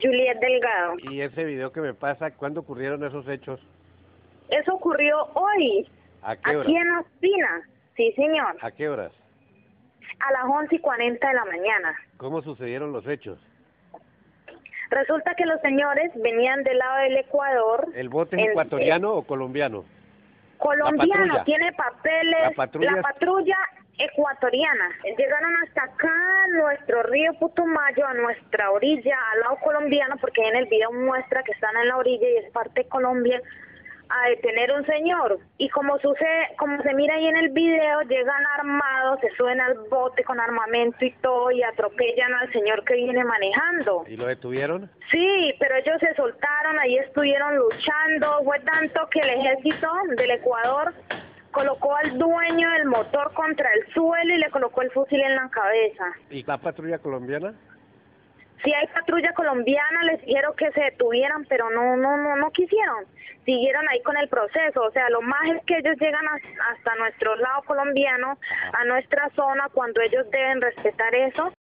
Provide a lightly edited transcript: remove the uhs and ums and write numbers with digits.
Juliet Delgado. Y ese video que me pasa, ¿cuándo ocurrieron esos hechos? Eso ocurrió hoy. ¿A qué hora? Aquí en Ospina. Sí, señor. ¿A qué horas? A las 11:40 de la mañana. ¿Cómo sucedieron los hechos? Resulta que los señores venían del lado del Ecuador. ¿El bote es ecuatoriano o colombiano? Colombiano, tiene papeles. La patrulla ecuatoriana. Llegaron hasta acá, a nuestro río Putumayo, a nuestra orilla, al lado colombiano, porque en el video muestra que están en la orilla y es parte de Colombia, a detener un señor. Y como se mira ahí en el video, llegan armados, se suben al bote con armamento y todo y atropellan al señor que viene manejando. ¿Y lo detuvieron? Sí, pero ellos se soltaron, ahí estuvieron luchando. Fue tanto que el ejército del Ecuador colocó al dueño del motor contra el suelo y le colocó el fusil en la cabeza. ¿Y la patrulla colombiana? Si hay patrulla colombiana, les dijeron que se detuvieran, pero no quisieron. Siguieron ahí con el proceso. O sea, lo más es que ellos llegan hasta nuestro lado colombiano, a nuestra zona, cuando ellos deben respetar eso.